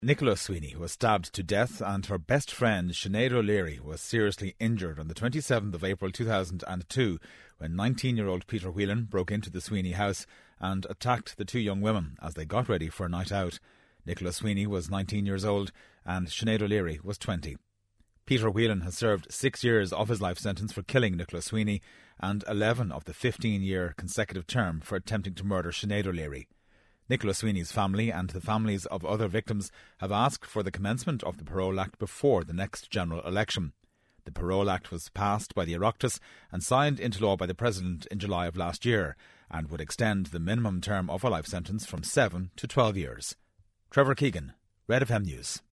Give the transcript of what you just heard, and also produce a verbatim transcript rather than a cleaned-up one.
Nicola Sweeney was stabbed to death and her best friend Sinead O'Leary was seriously injured on the twenty-seventh of April two thousand two when nineteen-year-old Peter Whelan broke into the Sweeney house and attacked the two young women as they got ready for a night out. Nicola Sweeney was nineteen years old and Sinead O'Leary was twenty. Peter Whelan has served six years of his life sentence for killing Nicola Sweeney and eleven of the fifteen-year consecutive term for attempting to murder Sinead O'Leary. Nicola Sweeney's family and the families of other victims have asked for the commencement of the Parole Act before the next general election. The Parole Act was passed by the Oireachtas and signed into law by the President in July of last year and would extend the minimum term of a life sentence from seven to twelve years. Trevor Keegan, Red F M News.